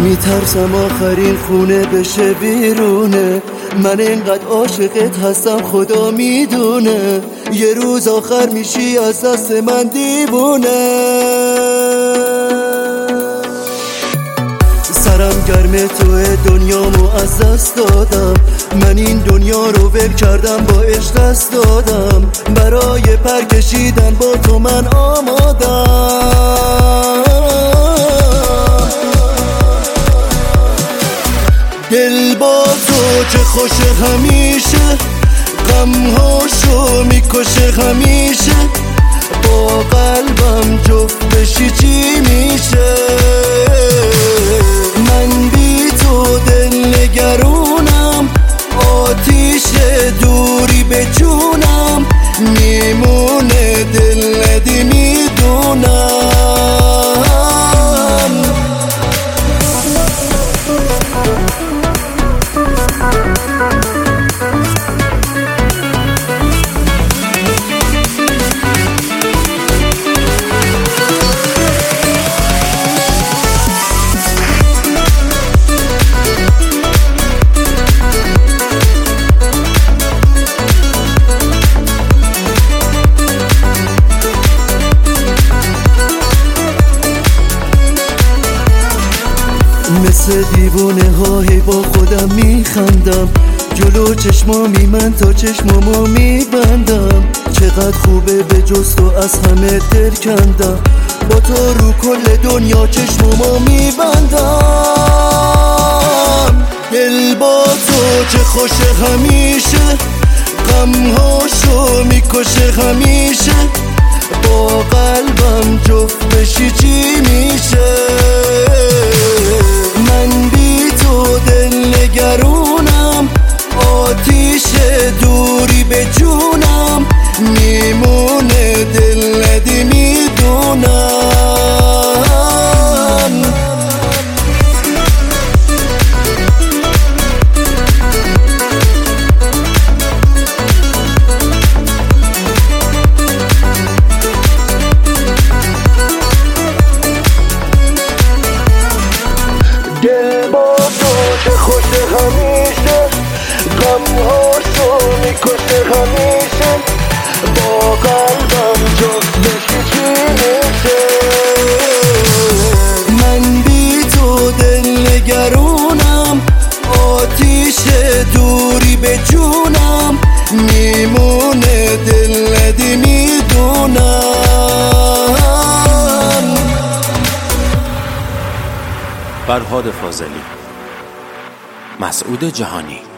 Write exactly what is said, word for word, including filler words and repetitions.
میترسم آخرین خونه بشه بیرونه، من اینقدر عاشقت هستم خدا میدونه، یه روز آخر میشی از دست من دیوونه. سرم گرم توه دنیامو از دست دادم، من این دنیا رو ول کردم با عشق دست دادم، برای پر کشیدن با تو من آمادم. دل با تو چه خوشه همیشه، غمهاشو میکشه همیشه، با قلبم جفت بشی چی میشه؟ من بی تو دل نگرونم، آتیش دوری به جونم، میمونه دل ندی میدونم. مثل دیوونه هایی با خودم میخندم، جلو چشمامی من تا چشمامو میبندم، چقدر خوبه به جز تو از همه دل کندم، با تو رو کل دنیا چشمامو میبندم. دل با تو چه خوشه همیشه، غمهاشو میکشه همیشه، با قلبم جفت بشی چی میشه؟ من بی تو دل نگرونم، آتیش دوری به جونم، میمونه دل ندی میدونم. دل با تو چه خوشه همیشه، غمهاشو میکشه همیشه، با قلبم جفت بشی چی میشه؟ من بی تو دل نگرونم، آتیش دوری به جونم، میمونه دل ندی میدونم. فرهاد فاضلی، مسعود جهانی.